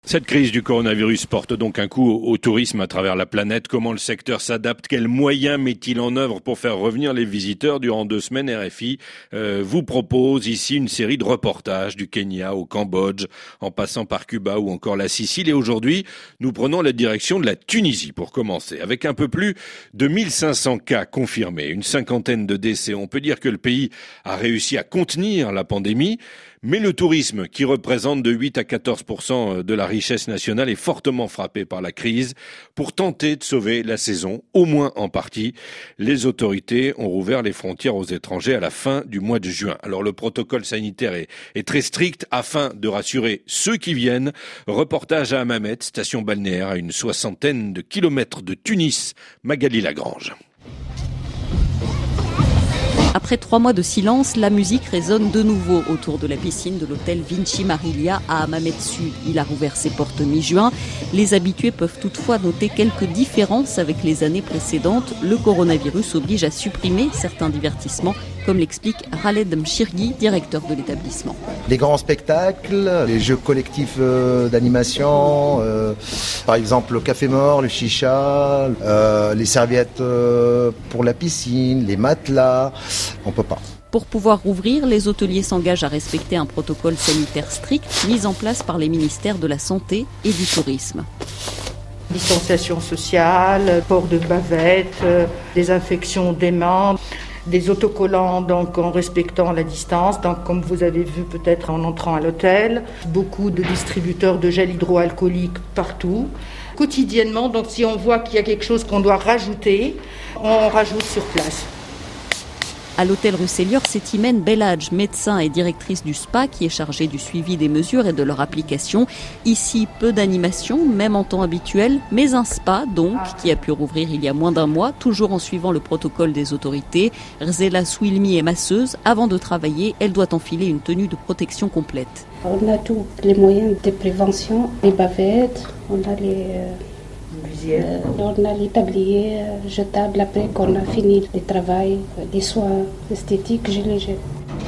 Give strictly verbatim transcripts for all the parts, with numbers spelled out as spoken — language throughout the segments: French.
Cette crise du coronavirus porte donc un coup au, au tourisme à travers la planète. Comment le secteur s'adapte? Quels moyens met-il en œuvre pour faire revenir les visiteurs? Durant deux semaines, R F I euh, vous propose ici une série de reportages du Kenya au Cambodge, en passant par Cuba ou encore la Sicile. Et aujourd'hui, nous prenons la direction de la Tunisie pour commencer. Avec un peu plus de mille cinq cents cas confirmés, une cinquantaine de décès, on peut dire que le pays a réussi à contenir la pandémie. Mais le tourisme, qui représente de huit à quatorze pour cent de la richesse nationale, est fortement frappé par la crise. Pour tenter de sauver la saison, au moins en partie, les autorités ont rouvert les frontières aux étrangers à la fin du mois de juin. Alors le protocole sanitaire est, est très strict afin de rassurer ceux qui viennent. Reportage à Hammamet, station balnéaire à une soixantaine de kilomètres de Tunis. Magali Lagrange. Après trois mois de silence, la musique résonne de nouveau autour de la piscine de l'hôtel Vinci Marilia à Hammamet Sud. Il a rouvert ses portes mi-juin. Les habitués peuvent toutefois noter quelques différences avec les années précédentes. Le coronavirus oblige à supprimer certains divertissements, comme l'explique Khaled Mchirgui, directeur de l'établissement. Les grands spectacles, les jeux collectifs euh, d'animation, euh, par exemple le café mort, le chicha, euh, les serviettes euh, pour la piscine, les matelas, on peut pas. Pour pouvoir rouvrir, les hôteliers s'engagent à respecter un protocole sanitaire strict mis en place par les ministères de la Santé et du Tourisme. Distanciation sociale, port de bavettes, désinfection des mains, des autocollants donc en respectant la distance, donc comme vous avez vu peut-être en entrant à l'hôtel, beaucoup de distributeurs de gel hydroalcoolique partout. Quotidiennement, donc si on voit qu'il y a quelque chose qu'on doit rajouter, on rajoute sur place. À l'hôtel Russelior, c'est Imen Belhadj, médecin et directrice du spa, qui est chargée du suivi des mesures et de leur application. Ici, peu d'animation, même en temps habituel, mais un spa donc, qui a pu rouvrir il y a moins d'un mois, toujours en suivant le protocole des autorités. Rzela Souilmi est masseuse. Avant de travailler, elle doit enfiler une tenue de protection complète. On a tous les moyens de prévention, les bavettes, on a les... Euh... Euh, on a les tabliers euh, jetables après qu'on a fini le travail, euh, les soins esthétiques, je les jette.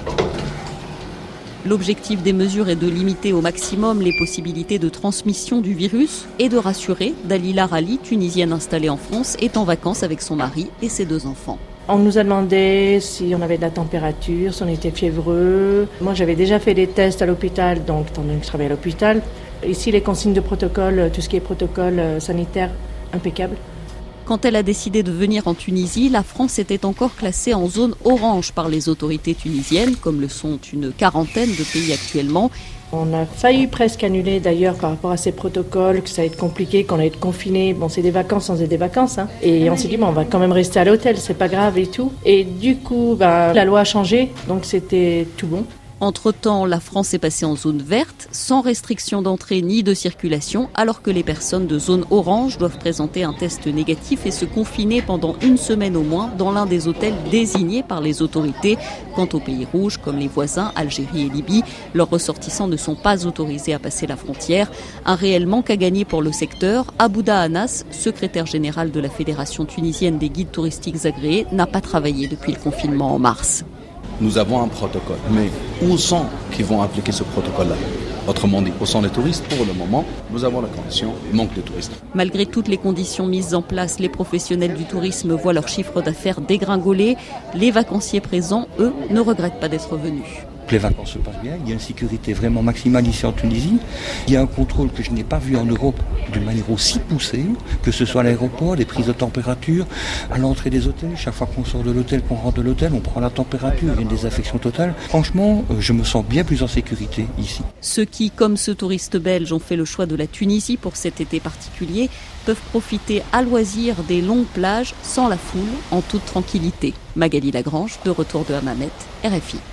L'objectif des mesures est de limiter au maximum les possibilités de transmission du virus et de rassurer. Dalila Rali, tunisienne installée en France, est en vacances avec son mari et ses deux enfants. On nous a demandé si on avait de la température, si on était fiévreux. Moi, j'avais déjà fait des tests à l'hôpital, donc étant donné que je travaille à l'hôpital. Ici, les consignes de protocole, tout ce qui est protocole sanitaire, impeccable. Quand elle a décidé de venir en Tunisie, la France était encore classée en zone orange par les autorités tunisiennes, comme le sont une quarantaine de pays actuellement. On a failli presque annuler d'ailleurs par rapport à ces protocoles, que ça allait être compliqué, qu'on allait être confiné. Bon, c'est des vacances sans être des vacances. Hein. Et on s'est dit, bon, on va quand même rester à l'hôtel, c'est pas grave et tout. Et du coup, ben, la loi a changé, donc c'était tout bon. Entre-temps, la France est passée en zone verte, sans restriction d'entrée ni de circulation, alors que les personnes de zone orange doivent présenter un test négatif et se confiner pendant une semaine au moins dans l'un des hôtels désignés par les autorités. Quant aux pays rouges, comme les voisins, Algérie et Libye, leurs ressortissants ne sont pas autorisés à passer la frontière. Un réel manque à gagner pour le secteur. Abouda Anas, secrétaire général de la Fédération tunisienne des guides touristiques agréés, n'a pas travaillé depuis le confinement en mars. Nous avons un protocole, mais où sont qui vont appliquer ce protocole-là? Autrement dit, où sont les touristes? Pour le moment, nous avons la condition manque de touristes. Malgré toutes les conditions mises en place, les professionnels du tourisme voient leur chiffre d'affaires dégringoler. Les vacanciers présents, eux, ne regrettent pas d'être venus. Les vacances se passent bien, il y a une sécurité vraiment maximale ici en Tunisie. Il y a un contrôle que je n'ai pas vu en Europe d'une manière aussi poussée, que ce soit à l'aéroport, les prises de température, à l'entrée des hôtels. Chaque fois qu'on sort de l'hôtel, qu'on rentre de l'hôtel, on prend la température, il y a une désinfection totale. Franchement, je me sens bien plus en sécurité ici. Ceux qui, comme ce touriste belge, ont fait le choix de la Tunisie pour cet été particulier, peuvent profiter à loisir des longues plages sans la foule, en toute tranquillité. Magali Lagrange, de retour de Hammamet, R F I.